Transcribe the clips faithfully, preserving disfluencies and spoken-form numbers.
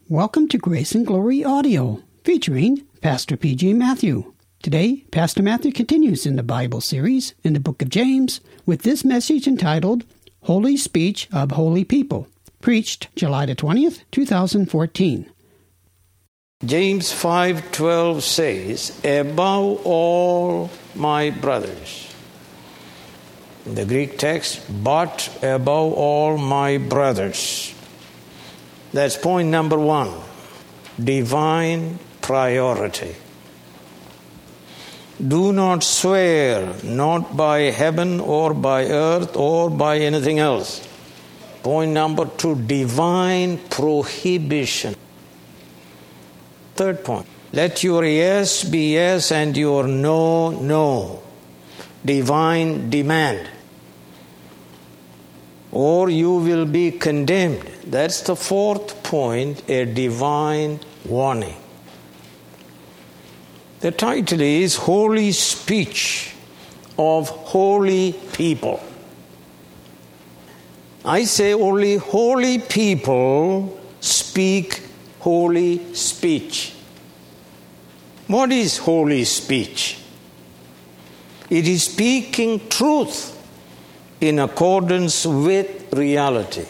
Welcome to Grace and Glory Audio, featuring Pastor P J Matthew. Today, Pastor Matthew continues in the Bible series in the book of James with this message entitled, Holy Speech of Holy People, preached July the twentieth, two thousand fourteen. James five twelve says, above all my brothers. In the Greek text, but above all my brothers. That's point number one. Divine priority. Do not swear, not by heaven or by earth or by anything else. Point number two, divine prohibition. Third point, let your yes be yes and your no, no. Divine demand. Or you will be condemned. That's the fourth point, a divine warning. The title is Holy Speech of Holy People. I say only holy people speak holy speech. What is holy speech? It is speaking truth in accordance with reality.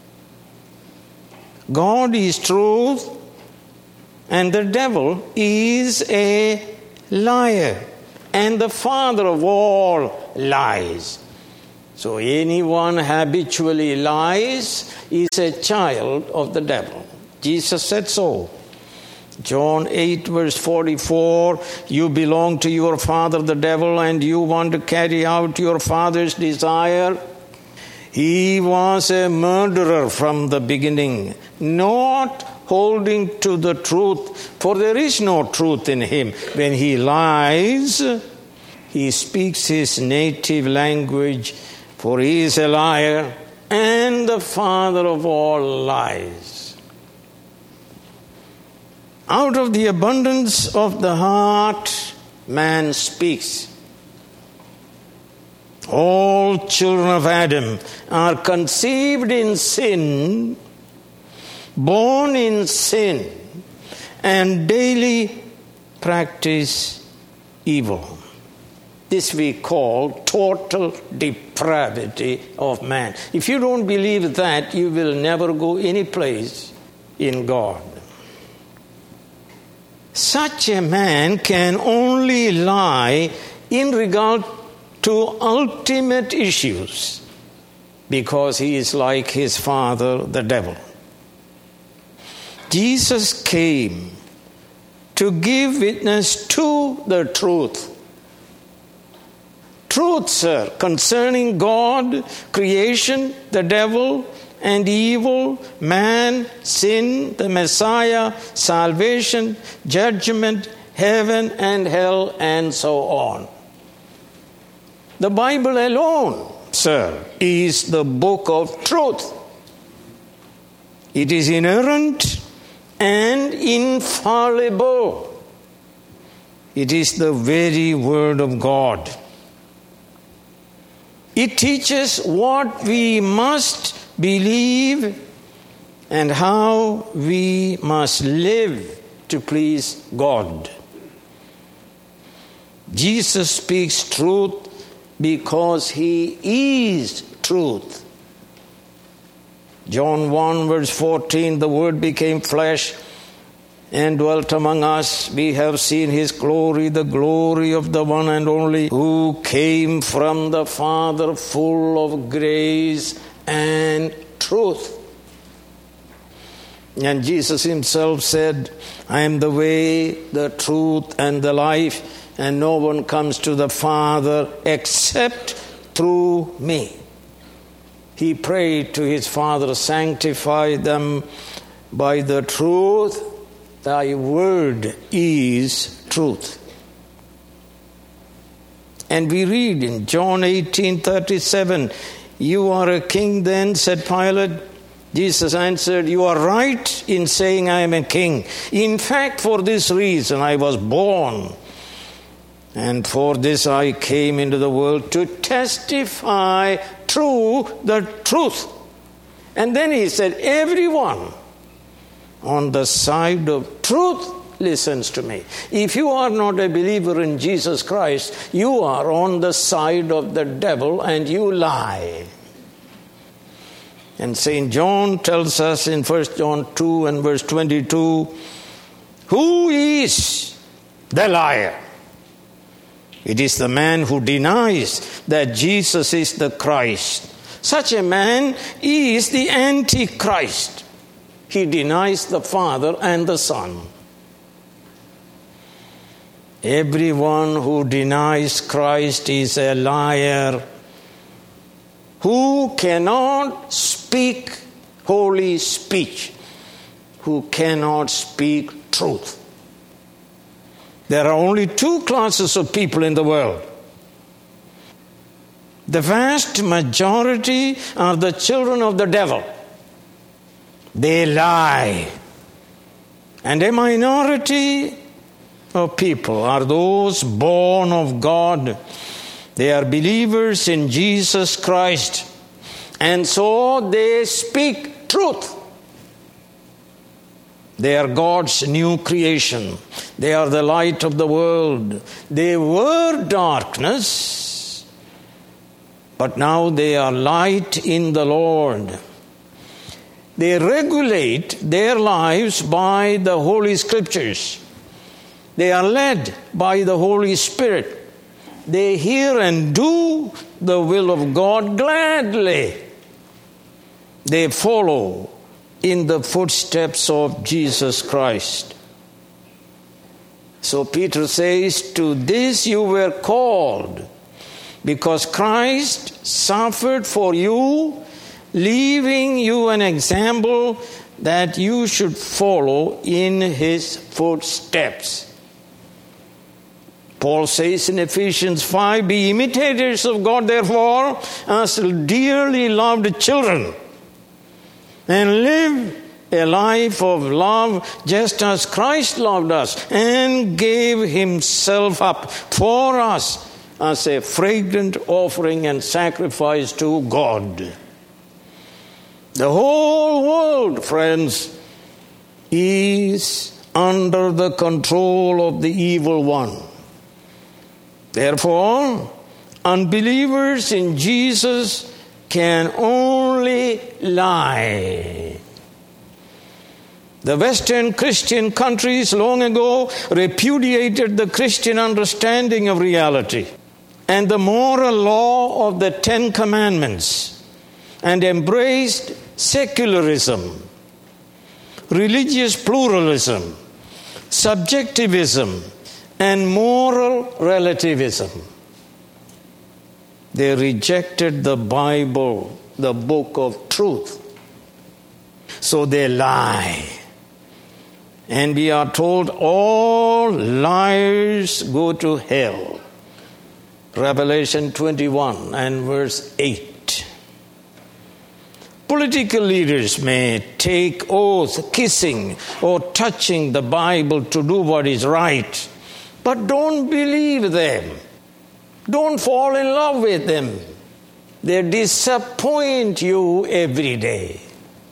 God is truth, and the devil is a liar, and the father of all lies. So anyone habitually lies is a child of the devil. Jesus said so. John eight verse forty-four, you belong to your father the devil and you want to carry out your father's desire. He was a murderer from the beginning, not holding to the truth, for there is no truth in him. When he lies, he speaks his native language, for he is a liar and the father of all lies. Out of the abundance of the heart, man speaks. All children of Adam are conceived in sin, born in sin, and daily practice evil. This we call total depravity of man. If you don't believe that, you will never go any place in God. Such a man can only lie in regard to ultimate issues because he is like his father, the devil. Jesus came to give witness to the truth. Truth, sir, concerning God, creation, the devil, and evil, man, sin, the Messiah, salvation, judgment, heaven and hell, and so on. The Bible alone, sir, is the book of truth. It is inerrant and infallible. It is the very word of God. It teaches what we must believe and how we must live to please God. Jesus speaks truth because he is truth. John one verse fourteen, the word became flesh and dwelt among us. We have seen his glory, the glory of the one and only who came from the Father, full of grace and truth. And Jesus himself said, I am the way, the truth, and the life, and no one comes to the Father except through me. He prayed to his Father, sanctify them by the truth. Thy word is truth. And we read in John eighteen thirty-seven, you are a king then, said Pilate. Jesus answered, you are right in saying I am a king. In fact, for this reason I was born, and for this I came into the world, to testify to the truth. And then he said, everyone on the side of truth listens to me. If you are not a believer in Jesus Christ, you are on the side of the devil and you lie. And Saint John tells us in First John two and verse twenty-two, who is the liar? It is the man who denies that Jesus is the Christ. Such a man is the Antichrist. He denies the Father and the Son. Everyone who denies Christ is a liar, who cannot speak holy speech, who cannot speak truth. There are only two classes of people in the world. The vast majority are the children of the devil. They lie. And a minority of people are those born of God. They are believers in Jesus Christ. And so they speak truth. They are God's new creation. They are the light of the world. They were darkness, but now they are light in the Lord. They regulate their lives by the Holy Scriptures. They are led by the Holy Spirit. They hear and do the will of God gladly. They follow in the footsteps of Jesus Christ. So Peter says, to this you were called, because Christ suffered for you, leaving you an example that you should follow in his footsteps. Paul says in Ephesians five, be imitators of God, therefore, as dearly loved children, and live a life of love just as Christ loved us and gave himself up for us as a fragrant offering and sacrifice to God. The whole world, friends, is under the control of the evil one. Therefore, unbelievers in Jesus can only lie. The Western Christian countries long ago repudiated the Christian understanding of reality and the moral law of the Ten Commandments and embraced secularism, religious pluralism, subjectivism, and moral relativism. They rejected the Bible, the book of truth. So they lie. And we are told all liars go to hell. Revelation twenty-one and verse eight. Political leaders may take oath kissing or touching the Bible to do what is right, but don't believe them. Don't fall in love with them. They disappoint you every day.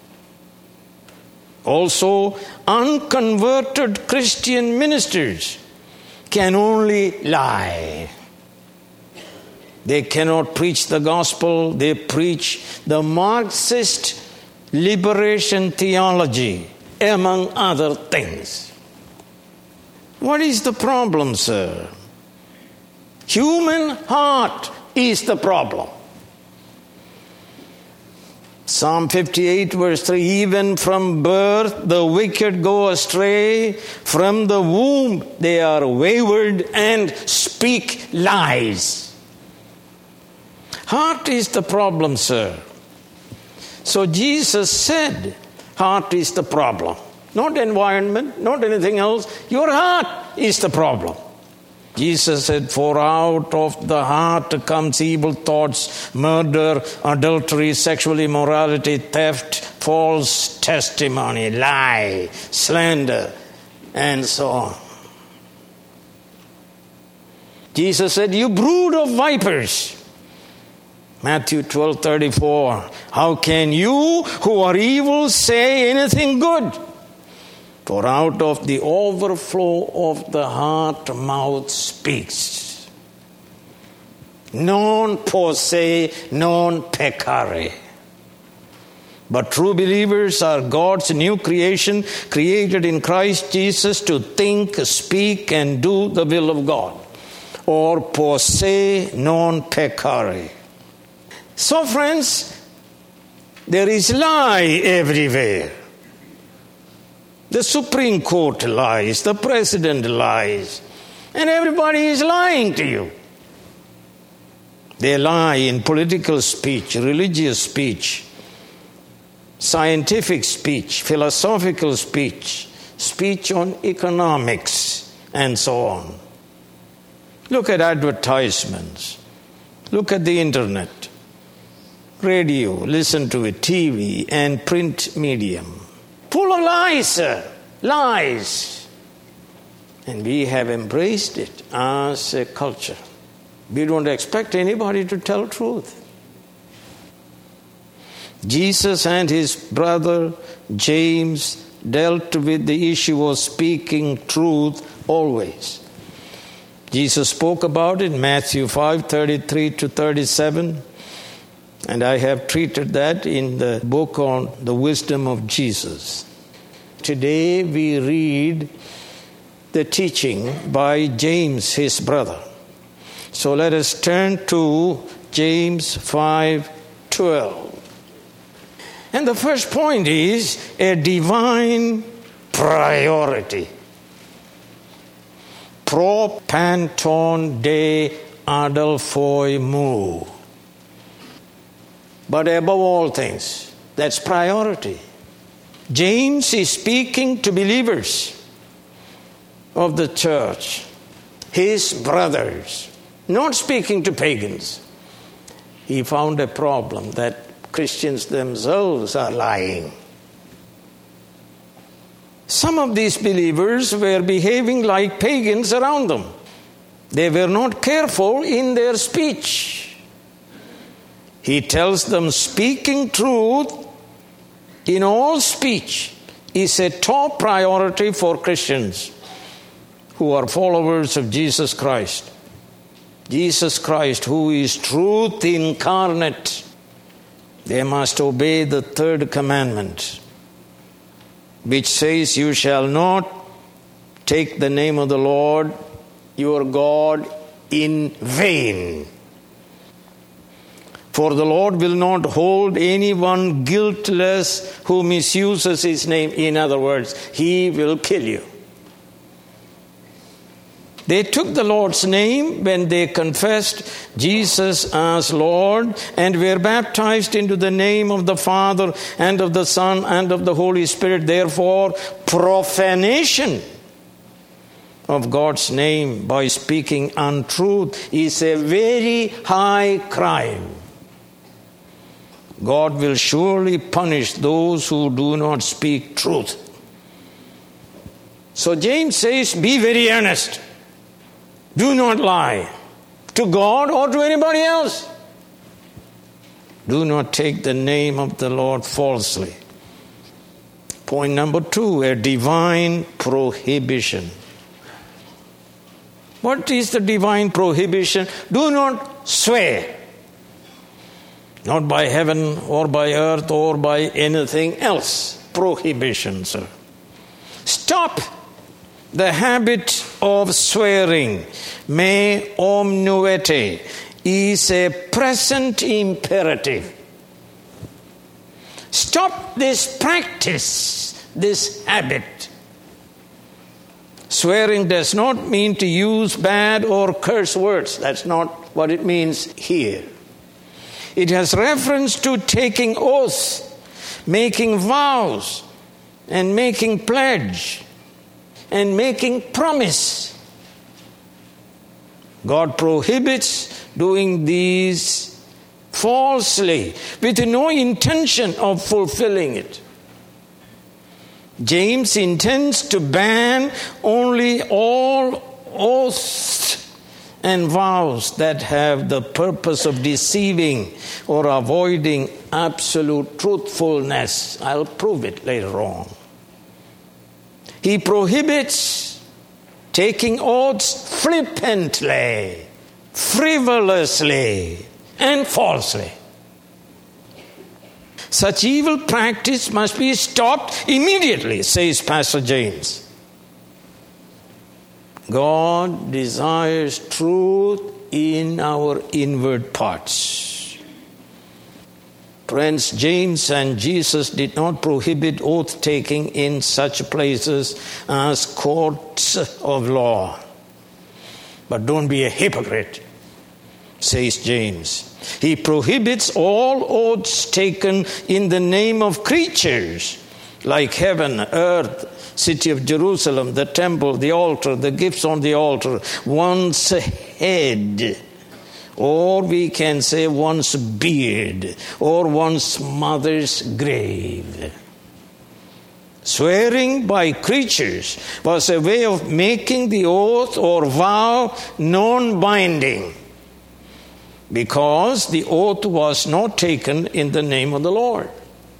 Also, unconverted Christian ministers can only lie. They cannot preach the gospel. They preach the Marxist liberation theology, among other things. What is the problem, sir? Human heart is the problem. Psalm fifty-eight verse three, even from birth the wicked go astray, from the womb they are wayward and speak lies. Heart is the problem, sir. So Jesus said, heart is the problem. Not environment, not anything else. Your heart is the problem. Jesus said, for out of the heart comes evil thoughts, murder, adultery, sexual immorality, theft, false testimony, lie, slander, and so on. Jesus said, you brood of vipers. Matthew twelve thirty-four. How can you who are evil say anything good? For out of the overflow of the heart, mouth speaks. Non posse, non peccare. But true believers are God's new creation, created in Christ Jesus to think, speak, and do the will of God. Or posse, non peccare. So friends, there is lie everywhere. The Supreme Court lies, the President lies, and everybody is lying to you. They lie in political speech, religious speech, scientific speech, philosophical speech, speech on economics, and so on. Look at advertisements. Look at the internet, radio, listen to it, T V, and print medium. Full of lies, sir. Lies. And we have embraced it as a culture. We don't expect anybody to tell truth. Jesus and his brother James dealt with the issue of speaking truth always. Jesus spoke about it in Matthew five, thirty-three to thirty-seven. And I have treated that in the book on the wisdom of Jesus. Today we read the teaching by James, his brother. So let us turn to James five twelve. And the first point is a divine priority. Pro panton de adelphoi mu. But above all things, that's priority. James is speaking to believers of the church, his brothers, not speaking to pagans. He found a problem that Christians themselves are lying. Some of these believers were behaving like pagans around them. They were not careful in their speech. He tells them speaking truth in all speech is a top priority for Christians who are followers of Jesus Christ. Jesus Christ, who is truth incarnate, they must obey the third commandment, which says, you shall not take the name of the Lord your God in vain. For the Lord will not hold anyone guiltless who misuses his name. In other words, he will kill you. They took the Lord's name when they confessed Jesus as Lord and were baptized into the name of the Father and of the Son and of the Holy Spirit. Therefore, profanation of God's name by speaking untruth is a very high crime. God will surely punish those who do not speak truth. So James says, be very earnest. Do not lie to God or to anybody else. Do not take the name of the Lord falsely. Point number two, a divine prohibition. What is the divine prohibition? Do not swear. Not by heaven or by earth or by anything else. Prohibition, sir. Stop the habit of swearing. Me omnuete is a present imperative. Stop this practice, this habit. Swearing does not mean to use bad or curse words. That's not what it means here. It has reference to taking oaths, making vows, and making pledge, and making promise. God prohibits doing these falsely, with no intention of fulfilling it. James intends to ban only all oaths and vows that have the purpose of deceiving or avoiding absolute truthfulness. I'll prove it later on. He prohibits taking oaths flippantly, frivolously, and falsely. Such evil practice must be stopped immediately, says Pastor James. God desires truth in our inward parts. Friends, James and Jesus did not prohibit oath-taking in such places as courts of law. But don't be a hypocrite, says James. He prohibits all oaths taken in the name of creatures, like heaven, earth, city of Jerusalem, the temple, the altar, the gifts on the altar, one's head, or we can say one's beard, or one's mother's grave. Swearing by creatures was a way of making the oath or vow non-binding, because the oath was not taken in the name of the Lord.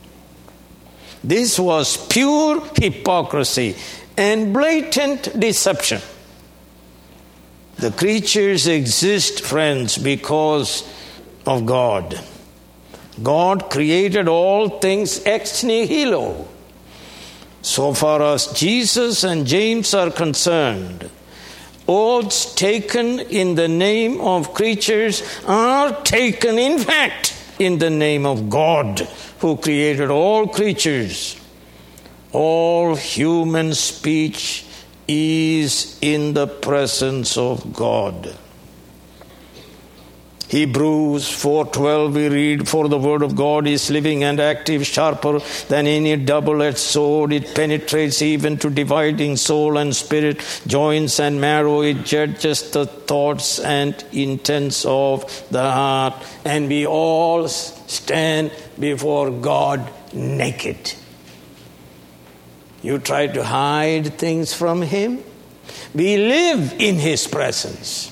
This was pure hypocrisy and blatant deception. The creatures exist, friends, because of God. God created all things ex nihilo. So far as Jesus and James are concerned, oaths taken in the name of creatures are taken, in fact, in the name of God, who created all creatures. All human speech is in the presence of God. Hebrews four twelve we read, "For the word of God is living and active, sharper than any double-edged sword. It penetrates even to dividing soul and spirit, joints and marrow. It judges the thoughts and intents of the heart." And we all stand before God naked. You try to hide things from Him? We live in His presence.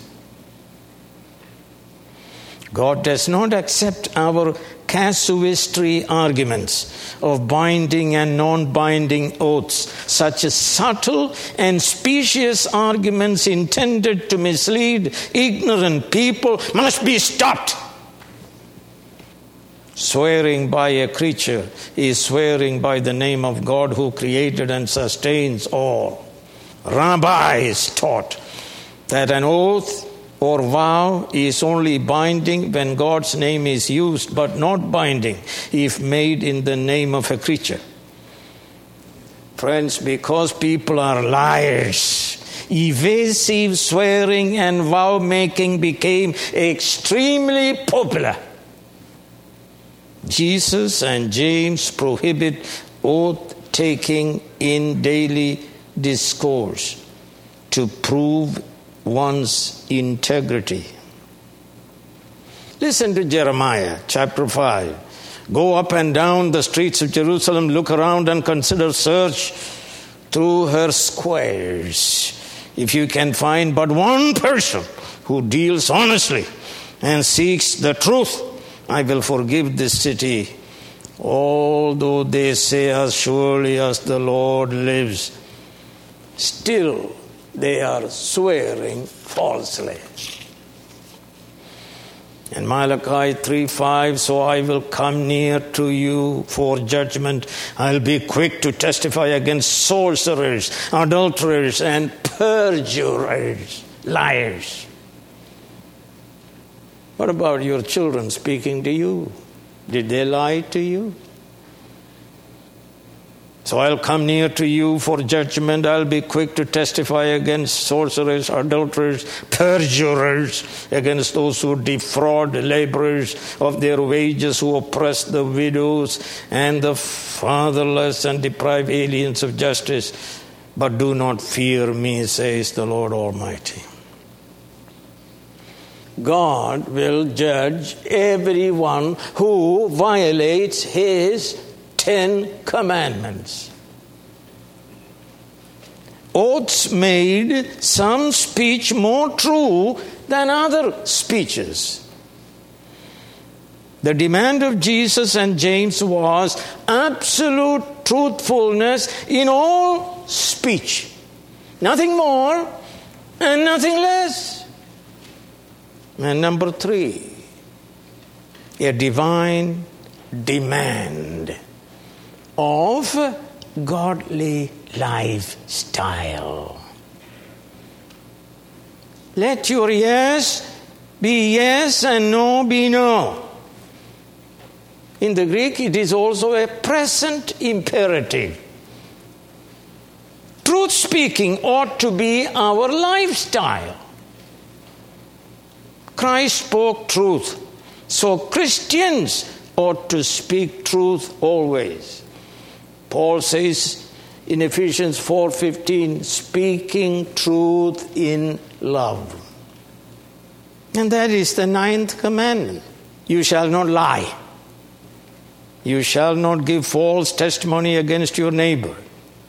God does not accept our casuistry arguments of binding and non-binding oaths. Such subtle and specious arguments intended to mislead ignorant people must be stopped. Swearing by a creature is swearing by the name of God, who created and sustains all. Rabbis taught that an oath or vow is only binding when God's name is used, but not binding if made in the name of a creature. Friends, because people are liars, evasive swearing and vow making became extremely popular. Jesus and James prohibit oath-taking in daily discourse to prove one's integrity. Listen to Jeremiah chapter five. "Go up and down the streets of Jerusalem, look around and consider, search through her squares. If you can find but one person who deals honestly and seeks the truth, I will forgive this city. Although they say, as surely as the Lord lives, still they are swearing falsely." And Malachi three five, "So I will come near to you for judgment. I'll be quick to testify against sorcerers, adulterers, and perjurers," liars. What about your children speaking to you? Did they lie to you? "So I'll come near to you for judgment. I'll be quick to testify against sorcerers, adulterers, perjurers, against those who defraud laborers of their wages, who oppress the widows and the fatherless and deprive aliens of justice. But do not fear me, says the Lord Almighty." God will judge everyone who violates His Ten Commandments. Oaths made some speech more true than other speeches. The demand of Jesus and James was absolute truthfulness in all speech. Nothing more and nothing less. And number three, a divine demand of godly lifestyle. Let your yes be yes and no be no. In the Greek, it is also a present imperative. Truth speaking ought to be our lifestyle. Christ spoke truth, so Christians ought to speak truth always. Paul says in Ephesians four fifteen, speaking truth in love. And that is the ninth commandment. You shall not lie. You shall not give false testimony against your neighbor.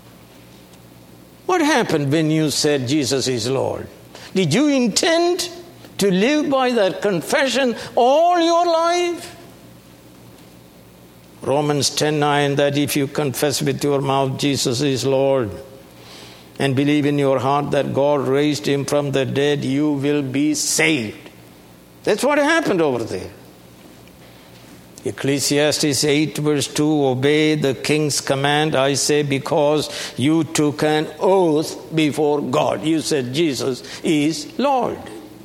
What happened when you said Jesus is Lord? Did you intend to live by that confession all your life? Romans ten nine, that if you confess with your mouth Jesus is Lord and believe in your heart that God raised him from the dead, you will be saved. That's what happened over there. Ecclesiastes eight verse two, obey the king's command, I say, because you took an oath before God. You said Jesus is Lord.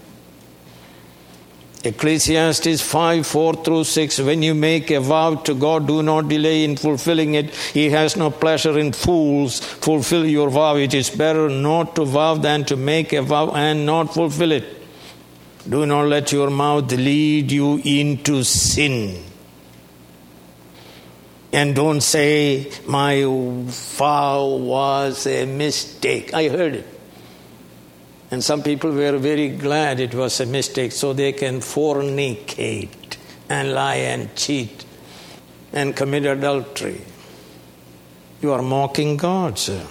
Ecclesiastes five four through six, when you make a vow to God, do not delay in fulfilling it. He has no pleasure in fools. Fulfill your vow. It is better not to vow than to make a vow and not fulfill it. Do not let your mouth lead you into sin. And don't say, my vow was a mistake. I heard it. And some people were very glad it was a mistake, so they can fornicate and lie and cheat and commit adultery. You are mocking God, sir.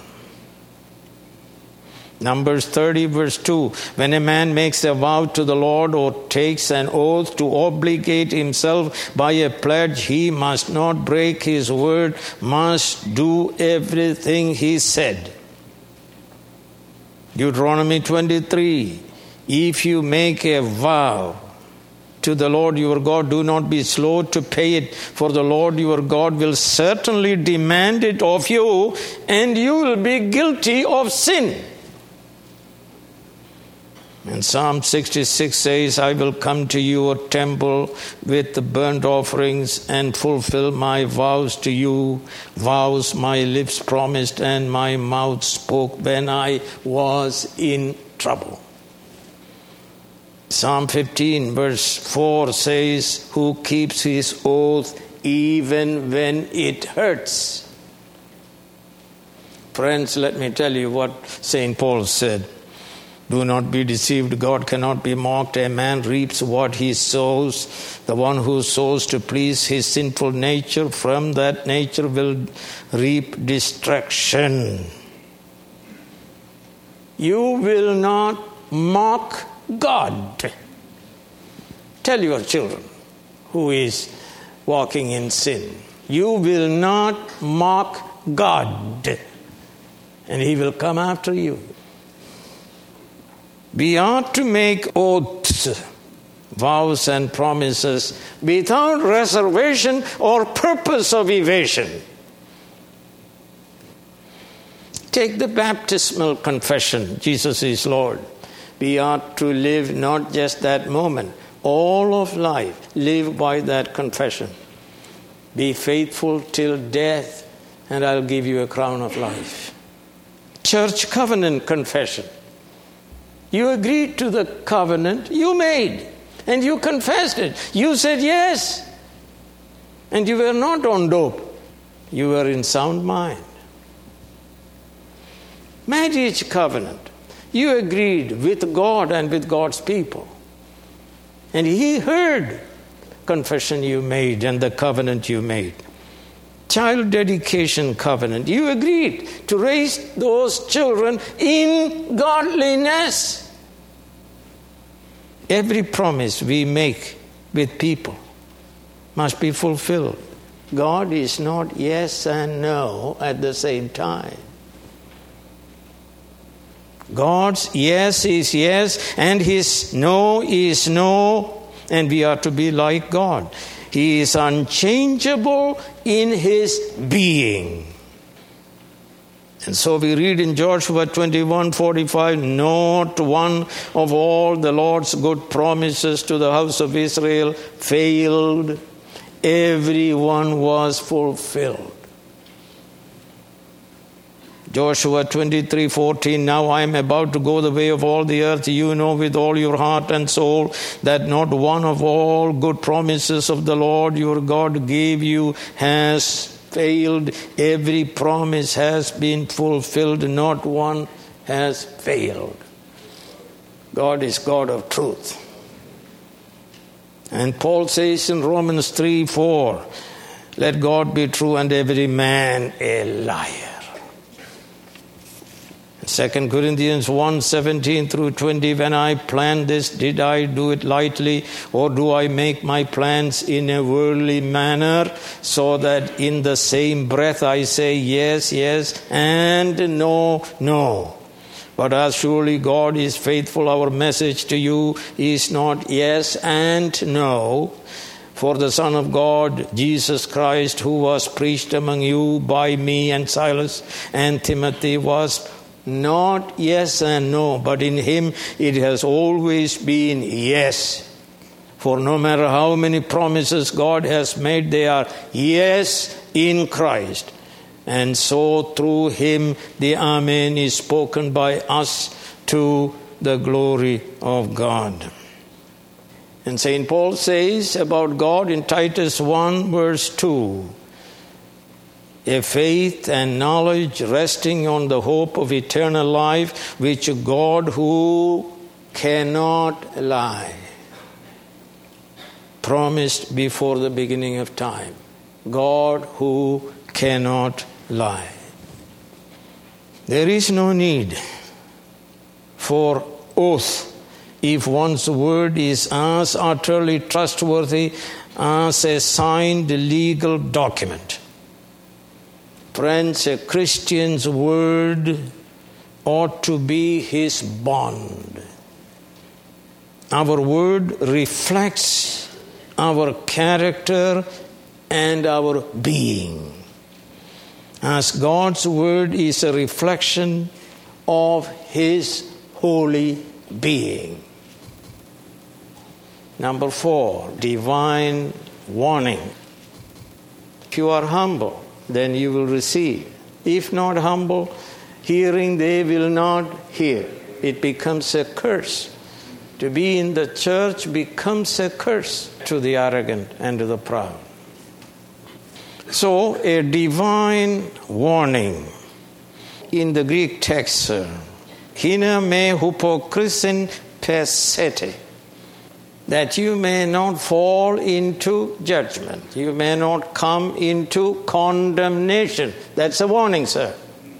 Numbers thirty verse two, when a man makes a vow to the Lord or takes an oath to obligate himself by a pledge, he must not break his word, must do everything he said. Deuteronomy twenty-three, if you make a vow to the Lord your God, do not be slow to pay it, for the Lord your God will certainly demand it of you, and you will be guilty of sin. And Psalm sixty-six says, I will come to your temple with the burnt offerings and fulfill my vows to you, vows my lips promised and my mouth spoke when I was in trouble. Psalm fifteen verse four says, who keeps his oath even when it hurts? Friends, let me tell you what Saint Paul said. Do not be deceived. God cannot be mocked. A man reaps what he sows. The one who sows to please his sinful nature, from that nature will reap destruction. You will not mock God. Tell your children who is walking in sin, you will not mock God, and he will come after you. We ought to make oaths, vows and promises without reservation or purpose of evasion. Take the baptismal confession, Jesus is Lord. We ought to live not just that moment, all of life, live by that confession. Be faithful till death, and I'll give you a crown of life. Church covenant confession. You agreed to the covenant you made, and you confessed it. You said yes, and you were not on dope. You were in sound mind. Marriage covenant. You agreed with God and with God's people, and He heard confession you made and the covenant you made. Child dedication covenant. You agreed to raise those children in godliness. Every promise we make with people must be fulfilled. God is not yes and no at the same time. God's yes is yes and His no is no, and we are to be like God. He is unchangeable in His being. And so we read in Joshua twenty-one forty-five, not one of all the Lord's good promises to the house of Israel failed. Every one was fulfilled. Joshua twenty-three fourteen, now I am about to go the way of all the earth. You know with all your heart and soul that not one of all good promises of the Lord your God gave you has failed. Every promise has been fulfilled. Not one has failed. God is God of truth. And Paul says in Romans three four, let God be true and every man a liar. Second Corinthians one seventeen through twenty, when I planned this, did I do it lightly, or do I make my plans in a worldly manner, so that in the same breath I say yes, yes, and no, no? But as surely God is faithful, our message to you is not yes and no. For the Son of God, Jesus Christ, who was preached among you by me and Silas and Timothy, was not yes and no, but in Him it has always been yes. For no matter how many promises God has made, they are yes in Christ. And so through Him the Amen is spoken by us to the glory of God. And Saint Paul says about God in Titus one verse two, a faith and knowledge resting on the hope of eternal life, which God who cannot lie promised before the beginning of time. God who cannot lie. There is no need for oath if one's word is as utterly trustworthy as a signed legal document. Friends, a Christian's word ought to be his bond. Our word reflects our character and our being, as God's word is a reflection of His holy being. Number four, divine warning. If you are humble, then you will receive. If not humble, hearing they will not hear. It becomes a curse. To be in the church becomes a curse to the arrogant and to the proud. So, a divine warning in the Greek text, hina me hypocrisin pesete, that you may not fall into judgment. You may not come into condemnation. That's a warning, sir.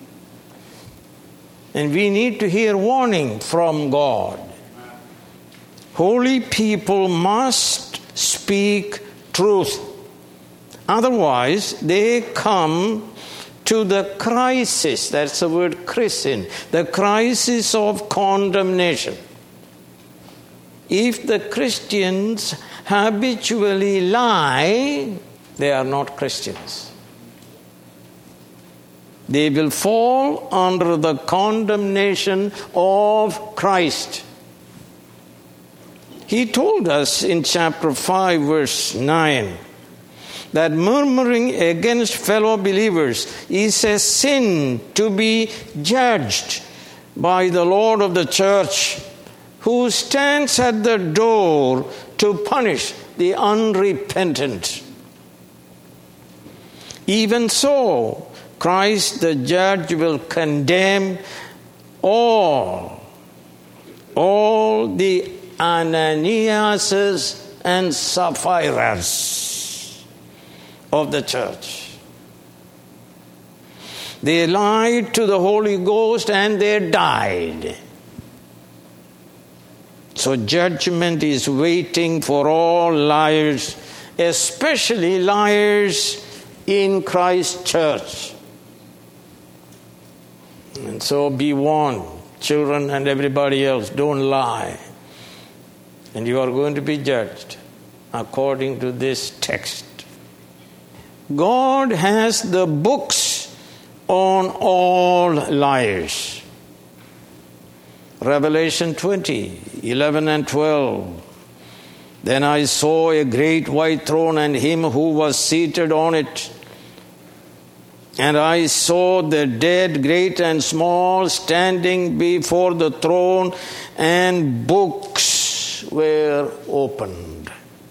And we need to hear warning from God. Holy people must speak truth. Otherwise, they come to the crisis. That's the word chrisin. The crisis of condemnation. If the Christians habitually lie, they are not Christians. They will fall under the condemnation of Christ. He told us in chapter five, verse nine, that murmuring against fellow believers is a sin to be judged by the Lord of the church, who stands at the door to punish the unrepentant. Even so, Christ the judge will condemn all, all the Ananiases and Sapphires of the church. They lied to the Holy Ghost and they died. So judgment is waiting for all liars, especially liars in Christ's church. And so be warned, children and everybody else, don't lie. And you are going to be judged according to this text. God has the books on all liars. Revelation twenty, eleven and twelve. Then I saw a great white throne and him who was seated on it. And I saw the dead, great and small, standing before the throne, and books were opened.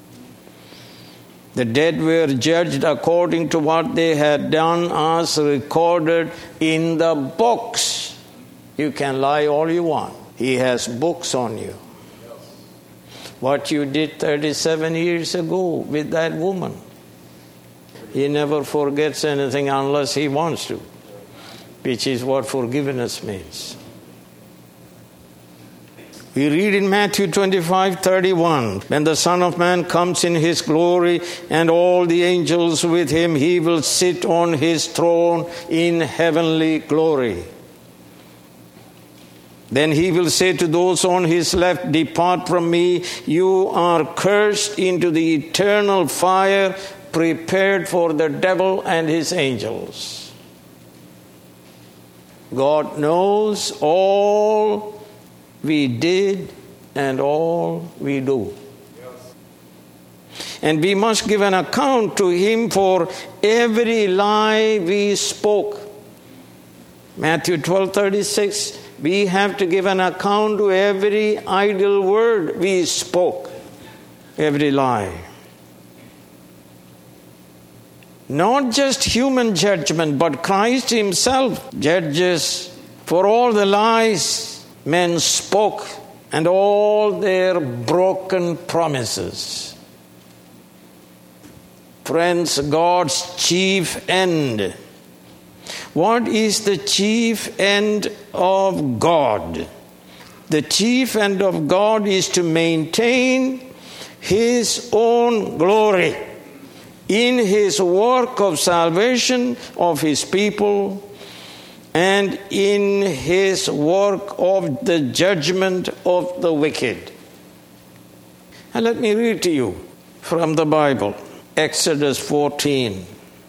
The dead were judged according to what they had done as recorded in the books. You can lie all you want. He has books on you. What you did thirty-seven years ago with that woman. He never forgets anything unless he wants to, which is what forgiveness means. We read in Matthew twenty-five thirty-one, when the Son of Man comes in his glory and all the angels with him, he will sit on his throne in heavenly glory. Then he will say to those on his left, depart from me, you are cursed into the eternal fire prepared for the devil and his angels. God knows all we did and all we do. And we must give an account to him for every lie we spoke. Matthew twelve thirty-six, we have to give an account to every idle word we spoke, every lie. Not just human judgment, but Christ himself judges for all the lies men spoke and all their broken promises. Friends, God's chief end. What is the chief end of God? The chief end of God is to maintain his own glory in his work of salvation of his people and in his work of the judgment of the wicked. And let me read to you from the Bible, Exodus fourteen.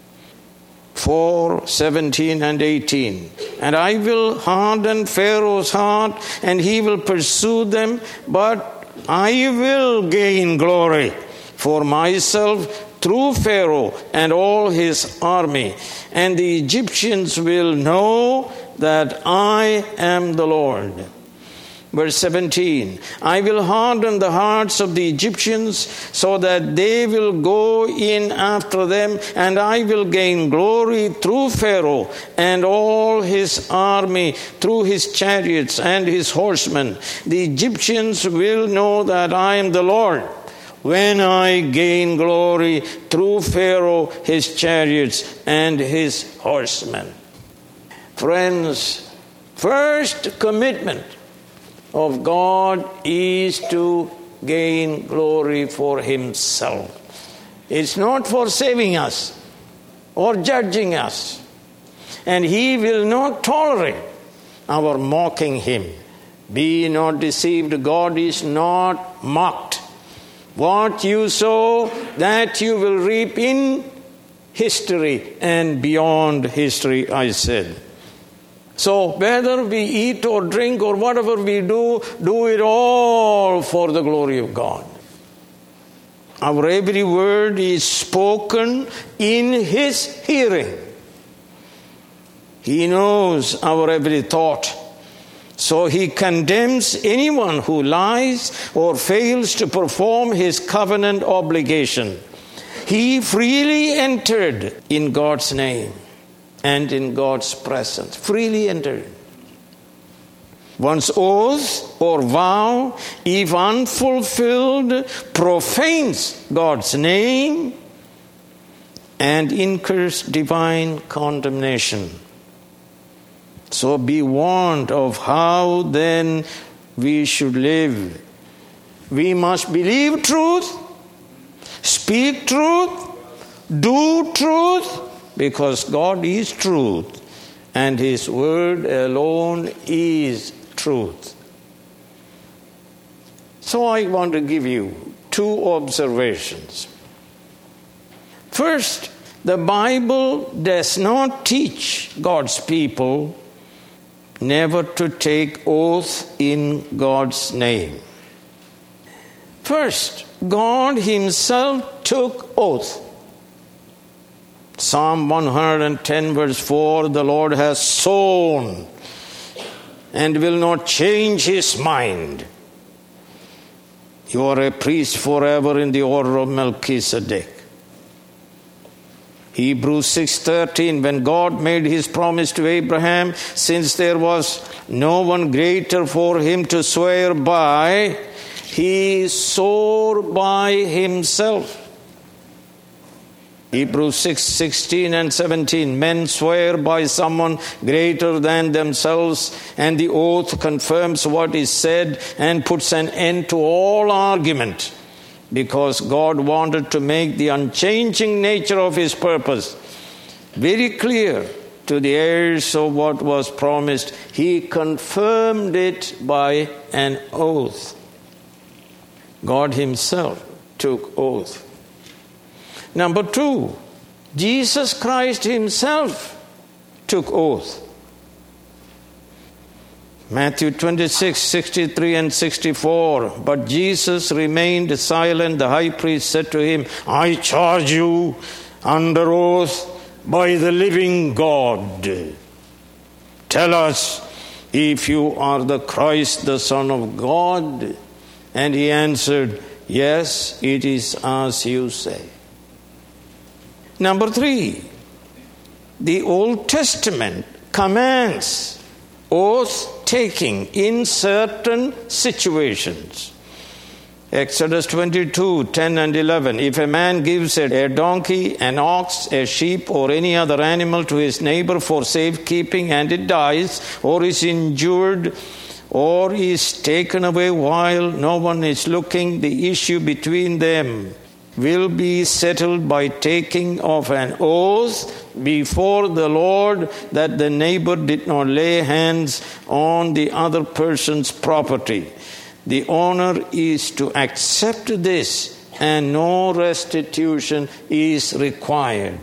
four, seventeen and eighteen. And I will harden Pharaoh's heart, and he will pursue them, but I will gain glory for myself through Pharaoh and all his army. And the Egyptians will know that I am the Lord. Verse seventeen, I will harden the hearts of the Egyptians so that they will go in after them, and I will gain glory through Pharaoh and all his army, through his chariots and his horsemen. The Egyptians will know that I am the Lord when I gain glory through Pharaoh, his chariots and his horsemen. Friends, first commitment of God is to gain glory for himself. It's not for saving us or judging us. And he will not tolerate our mocking him. Be not deceived, God is not mocked. What you sow, that you will reap in history and beyond history, I said. So whether we eat or drink or whatever we do, do it all for the glory of God. Our every word is spoken in his hearing. He knows our every thought. So he condemns anyone who lies or fails to perform his covenant obligation. He freely entered in God's name and in God's presence. Freely entered. One's oath or vow, if unfulfilled, profanes God's name and incurs divine condemnation. So be warned of how then we should live. We must believe truth, speak truth, do truth, because God is truth and His word alone is truth. So I want to give you two observations. First, the Bible does not teach God's people never to take oath in God's name. First, God Himself took oath. Psalm one hundred ten verse four, the Lord has sworn and will not change His mind. You are a priest forever in the order of Melchizedek. Hebrews six thirteen, when God made His promise to Abraham, since there was no one greater for him to swear by, He swore by Himself. Hebrews six sixteen and seventeen, men swear by someone greater than themselves, and the oath confirms what is said and puts an end to all argument, because God wanted to make the unchanging nature of His purpose very clear to the heirs of what was promised. He confirmed it by an oath. God Himself took oath. Number two, Jesus Christ Himself took oath. Matthew twenty-six, sixty-three and sixty-four. But Jesus remained silent. The high priest said to Him, I charge you under oath by the living God. Tell us if you are the Christ, the Son of God. And He answered, yes, it is as you say. Number three, the Old Testament commands oath-taking in certain situations. Exodus twenty-two, ten and eleven. If a man gives a donkey, an ox, a sheep, or any other animal to his neighbor for safekeeping, and it dies, or is injured, or is taken away while no one is looking, the issue between them will be settled by taking of an oath before the Lord that the neighbor did not lay hands on the other person's property. The owner is to accept this, and no restitution is required.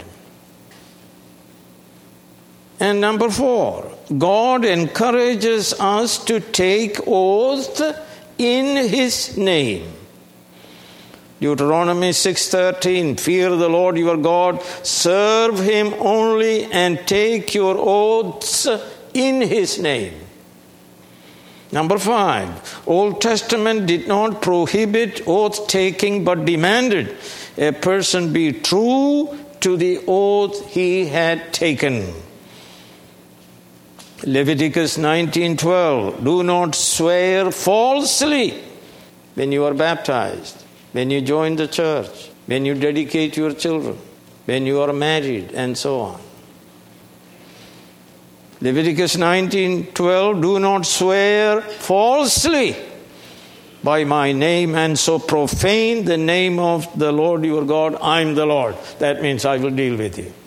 And number four, God encourages us to take oath in His name. Deuteronomy six thirteen, fear the Lord your God, serve Him only, and take your oaths in His name. Number five, Old Testament did not prohibit oath-taking, but demanded a person be true to the oath he had taken. Leviticus nineteen twelve, do not swear falsely when you are baptized, when you join the church, when you dedicate your children, when you are married, and so on. Leviticus nineteen twelve, do not swear falsely by my name and so profane the name of the Lord your God. I'm the Lord. That means I will deal with you.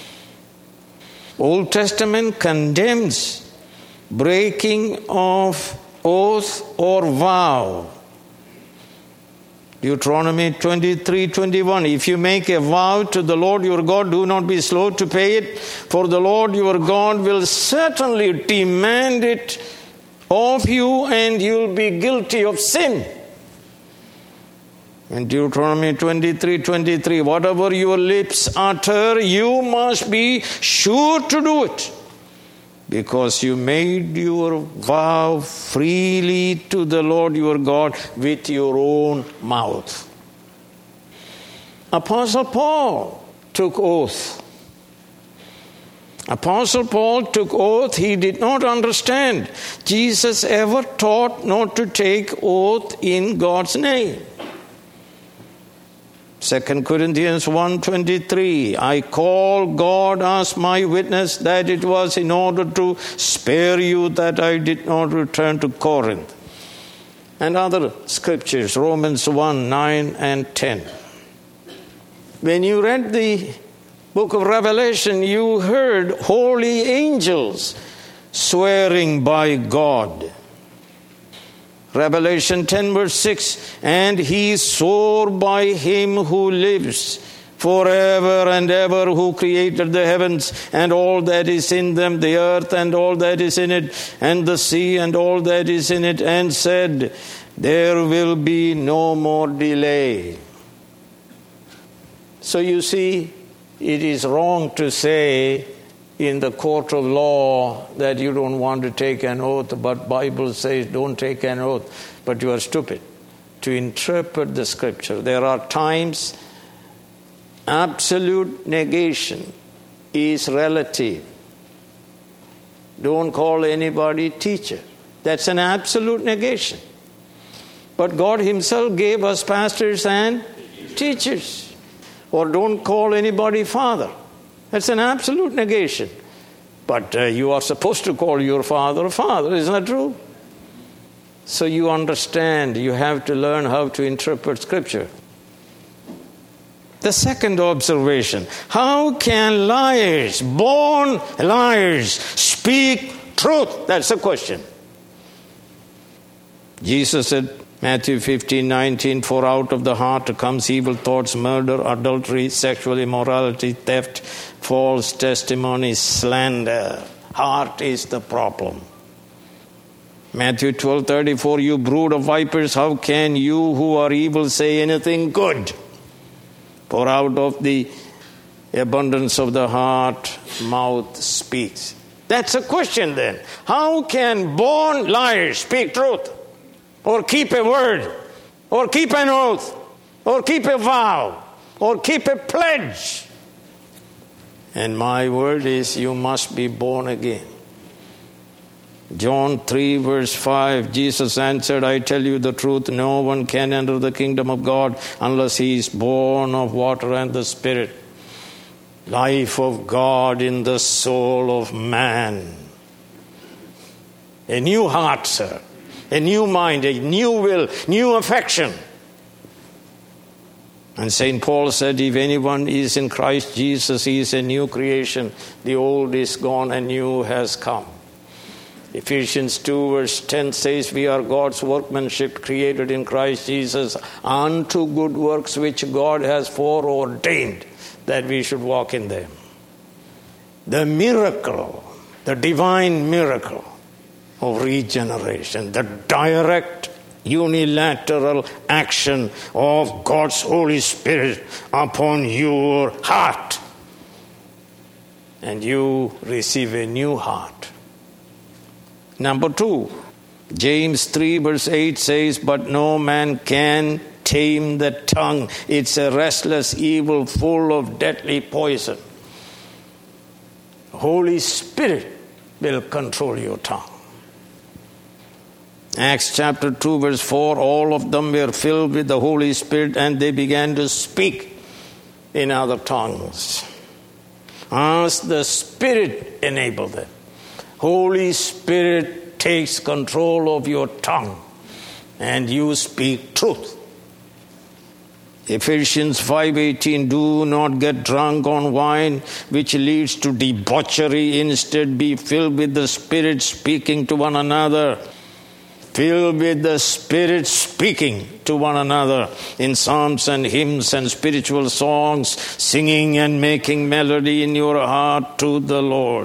Old Testament condemns breaking of oath or vow. Deuteronomy twenty-three twenty-one, if you make a vow to the Lord your God, do not be slow to pay it, for the Lord your God will certainly demand it of you, and you'll be guilty of sin. In Deuteronomy twenty-three twenty-three, whatever your lips utter, you must be sure to do it, because you made your vow freely to the Lord your God with your own mouth. Apostle Paul took oath. Apostle Paul took oath. He did not understand Jesus ever taught not to take oath in God's name. Second Corinthians one twenty-three, I call God as my witness that it was in order to spare you that I did not return to Corinth. And other scriptures, Romans one nine and ten. When you read the Book of Revelation, you heard holy angels swearing by God. Revelation ten verse six, and he swore by him who lives forever and ever, who created the heavens and all that is in them, the earth and all that is in it, and the sea and all that is in it, and said, there will be no more delay. So you see, it is wrong to say in the court of law that you don't want to take an oath, but Bible says don't take an oath, but you are stupid to interpret the scripture. There are times absolute negation is relative. Don't call anybody teacher. That's an absolute negation. But God himself gave us pastors and teachers. Or don't call anybody father. That's an absolute negation. But uh, you are supposed to call your father father. Isn't that true? So you understand, you have to learn how to interpret scripture. The second observation, how can liars, born liars, speak truth? That's the question. Jesus said, Matthew fifteen nineteen, for out of the heart comes evil thoughts, murder, adultery, sexual immorality, theft, false testimony, slander. Heart is the problem. Matthew twelve thirty-four, you brood of vipers, how can you who are evil say anything good? For out of the abundance of the heart, mouth speaks. That's a question then. How can born liars speak truth? Or keep a word, or keep an oath, or keep a vow, or keep a pledge? And my word is, you must be born again. John three verse five, Jesus answered, I tell you the truth, no one can enter the kingdom of God unless he is born of water and the Spirit. Life of God in the soul of man. A new heart, sir. A new mind, a new will, new affection. And Saint Paul said, if anyone is in Christ Jesus, he is a new creation. The old is gone and new has come. Ephesians two verse ten says, we are God's workmanship created in Christ Jesus unto good works which God has foreordained that we should walk in them. The miracle, the divine miracle of regeneration, the direct unilateral action of God's Holy Spirit upon your heart. And you receive a new heart. Number two, James three verse eight says, but no man can tame the tongue. It's a restless evil full of deadly poison. Holy Spirit will control your tongue. Acts chapter two verse four, all of them were filled with the Holy Spirit and they began to speak in other tongues. As the Spirit enabled them. Holy Spirit takes control of your tongue and you speak truth. Ephesians five eighteen, do not get drunk on wine which leads to debauchery. Instead be filled with the Spirit, speaking to one another. Filled with the Spirit, speaking to one another in psalms and hymns and spiritual songs, singing and making melody in your heart to the Lord.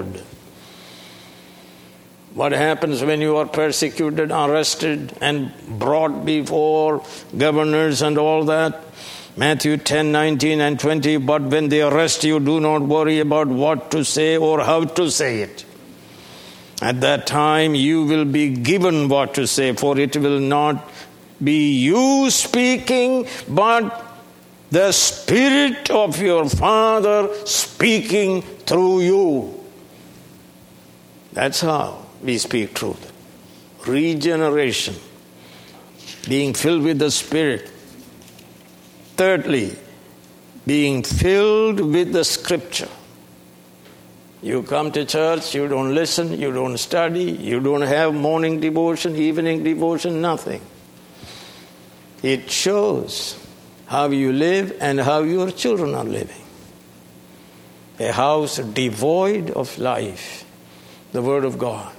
What happens when you are persecuted, arrested, and brought before governors and all that? Matthew ten nineteen and twenty, but when they arrest you, do not worry about what to say or how to say it. At that time you will be given what to say, for it will not be you speaking, but the Spirit of your Father speaking through you. That's how we speak truth. Regeneration. Being filled with the Spirit. Thirdly, being filled with the Scripture. You come to church, you don't listen, you don't study, you don't have morning devotion, evening devotion, nothing. It shows how you live and how your children are living. A house devoid of life. The Word of God.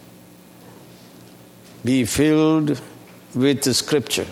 Be filled with the Scripture.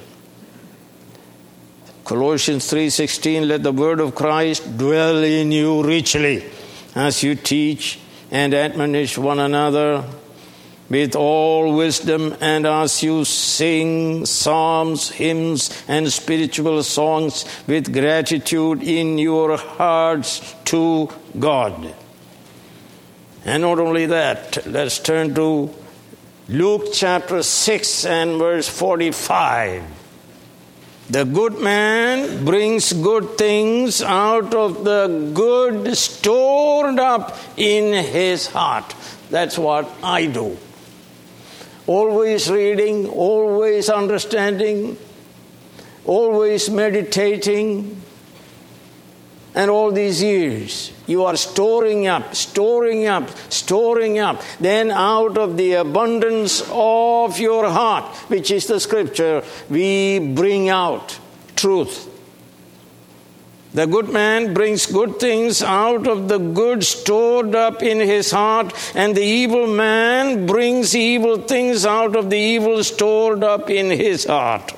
Colossians three sixteen, let the word of Christ dwell in you richly as you teach and admonish one another with all wisdom, and as you sing psalms, hymns, and spiritual songs with gratitude in your hearts to God. And not only that, let's turn to Luke chapter six and verse forty-five. The good man brings good things out of the good stored up in his heart. That's what I do. Always reading, always understanding, always meditating. And all these years, you are storing up, storing up, storing up. Then out of the abundance of your heart, which is the Scripture, we bring out truth. The good man brings good things out of the good stored up in his heart, and the evil man brings evil things out of the evil stored up in his heart.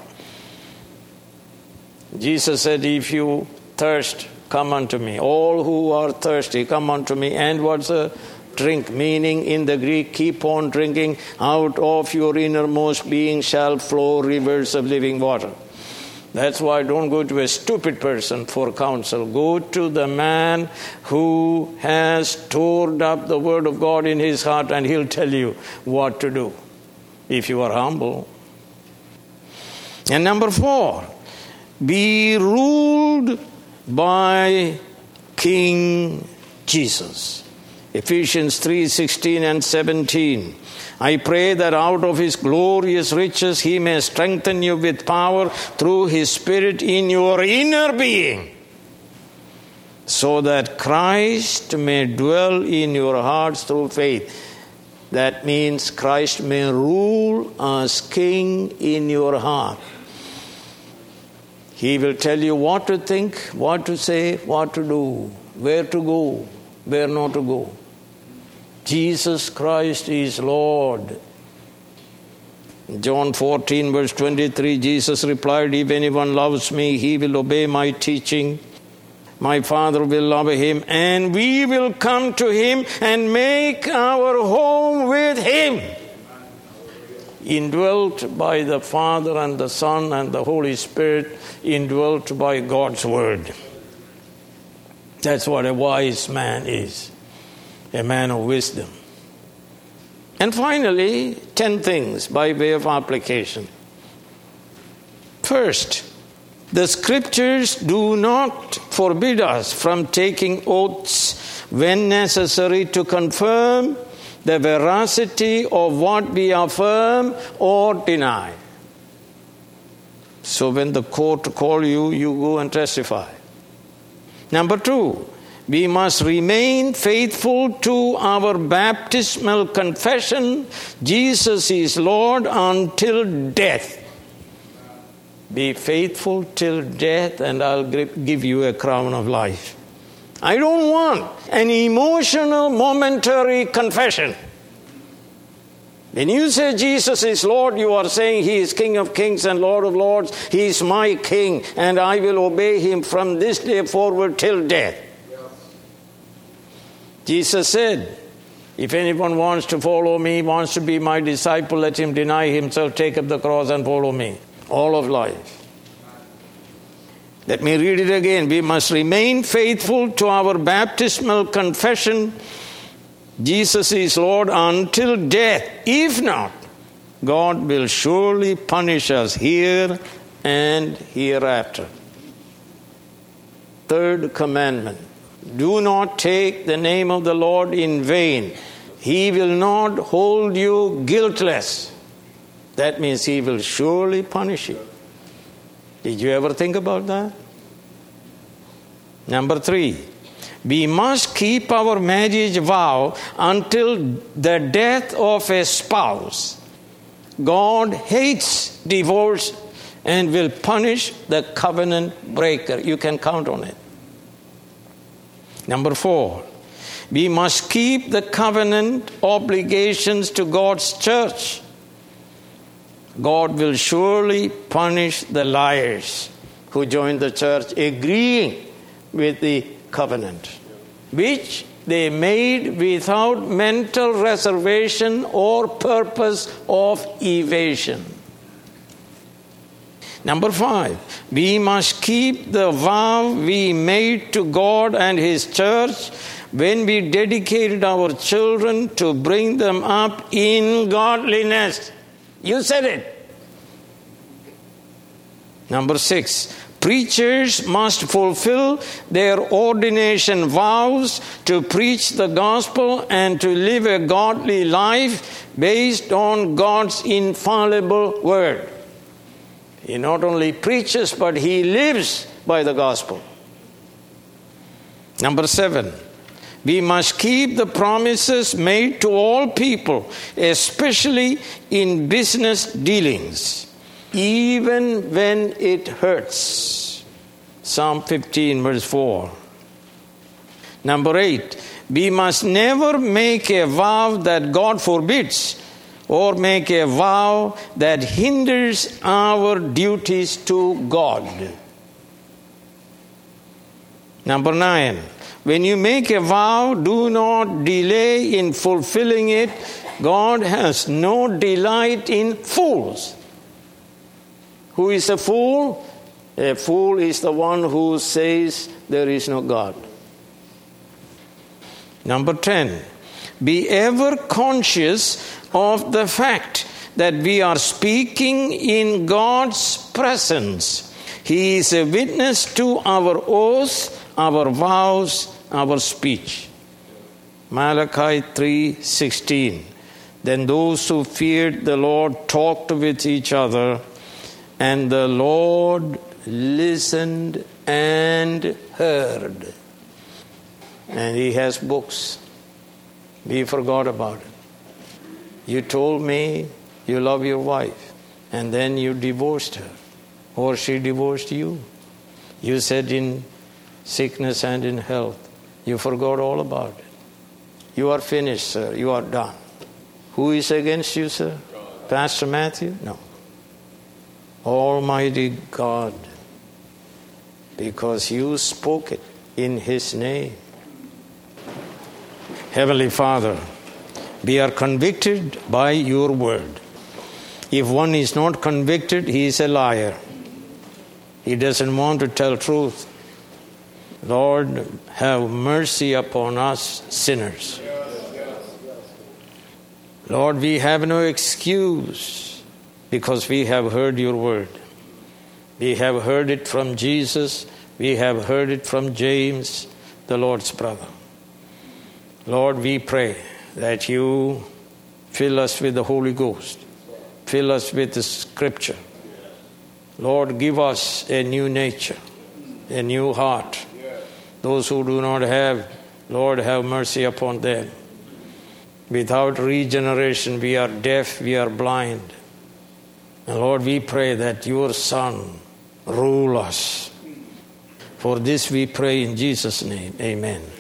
Jesus said, if you thirst, come unto me. All who are thirsty, come unto me. And what's a drink? Meaning in the Greek, keep on drinking. Out of your innermost being shall flow rivers of living water. That's why don't go to a stupid person for counsel. Go to the man who has stored up the word of God in his heart, and he'll tell you what to do if you are humble. And number four, be ruled by King Jesus. Ephesians three sixteen and seventeen. I pray that out of his glorious riches he may strengthen you with power through his Spirit in your inner being, so that Christ may dwell in your hearts through faith. That means Christ may rule as King in your heart. He will tell you what to think, what to say, what to do, where to go, where not to go. Jesus Christ is Lord. John fourteen verse twenty-three, Jesus replied, if anyone loves me, he will obey my teaching. My Father will love him, and we will come to him and make our home with him. Indwelt by the Father and the Son and the Holy Spirit, indwelt by God's Word. That's what a wise man is, a man of wisdom. And finally, ten things by way of application. First, the Scriptures do not forbid us from taking oaths when necessary to confirm the veracity of what we affirm or deny. So when the court call you, you go and testify. Number two, we must remain faithful to our baptismal confession, Jesus is Lord, until death. Be faithful till death, and I'll give you a crown of life. I don't want an emotional, momentary confession. When you say Jesus is Lord, you are saying he is King of kings and Lord of lords. He is my King, and I will obey him from this day forward till death. Yes. Jesus said, if anyone wants to follow me, wants to be my disciple, let him deny himself, take up the cross and follow me. All of life. Let me read it again. We must remain faithful to our baptismal confession, Jesus is Lord, until death. If not, God will surely punish us here and hereafter. Third commandment. Do not take the name of the Lord in vain. He will not hold you guiltless. That means he will surely punish you. Did you ever think about that? Number three. We must keep our marriage vow until the death of a spouse. God hates divorce and will punish the covenant breaker. You can count on it. Number four, we must keep the covenant obligations to God's church. God will surely punish the liars who join the church agreeing with the covenant, which they made without mental reservation or purpose of evasion. Number five, we must keep the vow we made to God and His church when we dedicated our children to bring them up in godliness. You said it. Number six, preachers must fulfill their ordination vows to preach the gospel and to live a godly life based on God's infallible word. He not only preaches, but he lives by the gospel. Number seven, we must keep the promises made to all people, especially in business dealings, even when it hurts. Psalm fifteen, verse four. Number eight, we must never make a vow that God forbids or make a vow that hinders our duties to God. Number nine, when you make a vow, do not delay in fulfilling it. God has no delight in fools. Who is a fool? A fool is the one who says there is no God. Number ten, be ever conscious of the fact that we are speaking in God's presence. He is a witness to our oaths, our vows, our speech. Malachi three sixteen. Then those who feared the Lord talked with each other, and the Lord listened and heard. And He has books. We forgot about it. You told me you love your wife, and then you divorced her, or she divorced you. You said in sickness and in health. You forgot all about it. You are finished, sir. You are done. Who is against you, sir? God. Pastor Matthew? No. Almighty God, because you spoke it in His name. Heavenly Father, we are convicted by your word. If one is not convicted, he is a liar. He doesn't want to tell truth. Lord, have mercy upon us sinners. Lord, we have no excuse because we have heard your word. We have heard it from Jesus. We have heard it from James, the Lord's brother. Lord, we pray that you fill us with the Holy Ghost. Fill us with the Scripture. Lord, give us a new nature, a new heart. Those who do not have, Lord, have mercy upon them. Without regeneration, we are deaf, we are blind. And Lord, we pray that your Son rule us. For this we pray in Jesus' name. Amen.